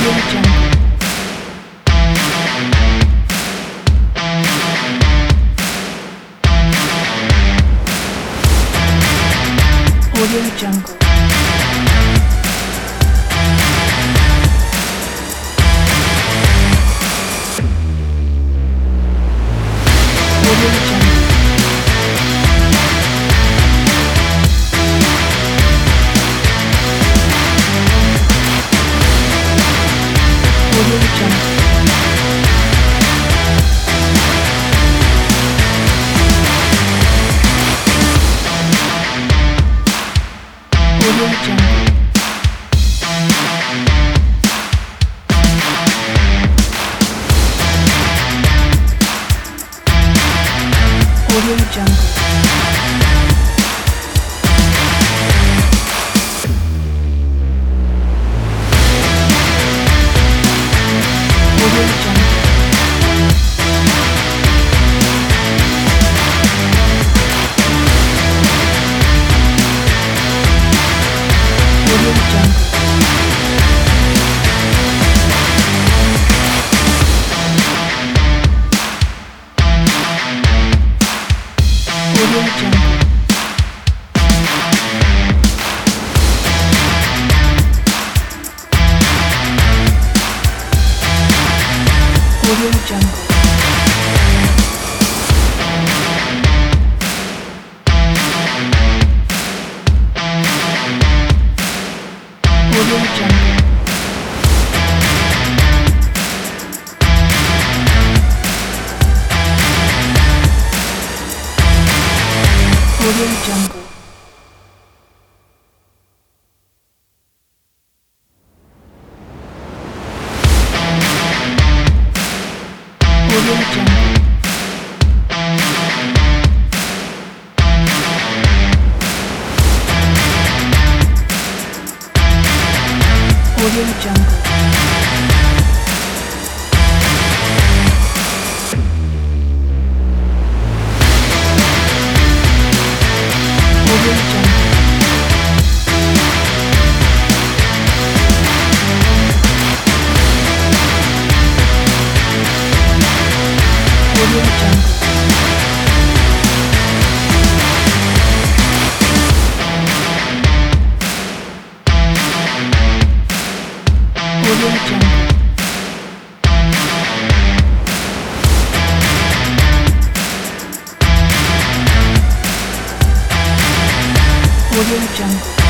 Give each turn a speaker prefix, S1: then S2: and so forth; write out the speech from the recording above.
S1: Audio Jungle. Audio Jungle. Audio Jungle. Audio Jungle. Audio Jungle. Audio Jungle. Audio Jungle. Audio Jungle. Audio Jungle. Audio Jungle. Audio Jungle. Audio Jungle. Audio Jungle. Audio Jungle. Audio Jungle. Audio Jungle. Audio Jungle. Audio Jungle.